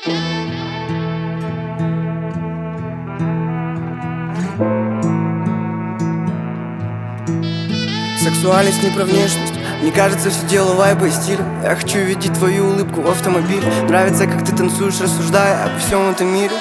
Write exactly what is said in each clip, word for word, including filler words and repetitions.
Сексуальность не про внешность. Мне кажется, все дело вайба и стиля. Я хочу видеть твою улыбку в автомобиле. Нравится, как ты танцуешь, рассуждая обо всем этом мире.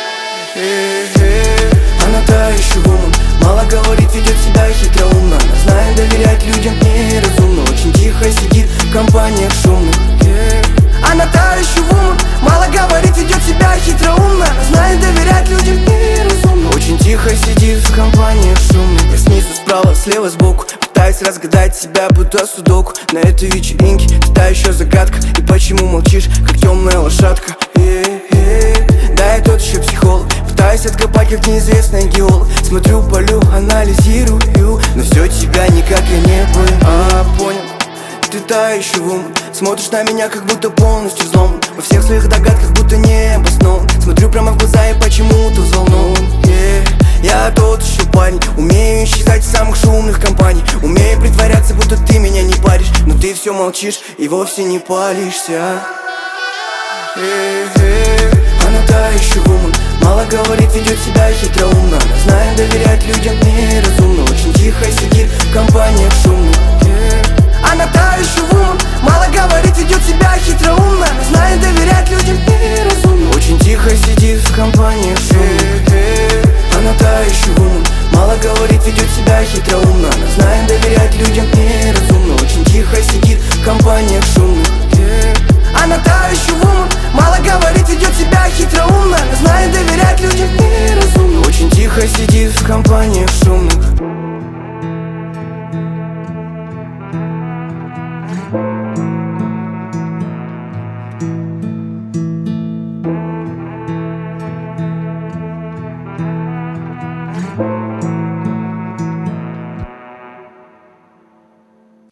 Она та еще вумен, мало говорит, ведет себя хитроумно. Она знает доверять людям неразумно. Очень тихо сидит в компаниях шумных. Она та еще вумен, мало говорит, ведет себя хитроумно. Она знает доверять людям неразумно. Очень тихо сидит в компаниях шумных. Я снизу, справа, слева, сбоку пытаюсь разгадать себя, будто судоку. На этой вечеринке ты та еще загадка. И почему молчишь, как темная лошадка? Да, я тот еще психолог. Пытаюсь откопать, как неизвестный геолог. Смотрю, полю, анализирую, но все тебя никак я не понял. А, понял, ты та еще вумен. Смотришь на меня, как будто полностью взломан. Во всех своих догадках, будто не обоснован. Смотрю прямо в глаза и почему-то взволнован. yeah. Я тот еще парень, умею исчезать в самых шумных компаний. Умею притворяться, будто ты меня не паришь, но ты все молчишь и вовсе не палишься. Она та еще вумен, мало говорит, ведет себя хитроумно. Она знает доверять людям неразумно. Очень тихо сидит в компаниях шумных. Она та еще вумен, мало говорит, ведет себя хитроумно. Она знает доверять людям неразумно. Очень тихо сидит в компаниях шумных. Она та еще вумен, мало говорит, ведет себя хитроумно.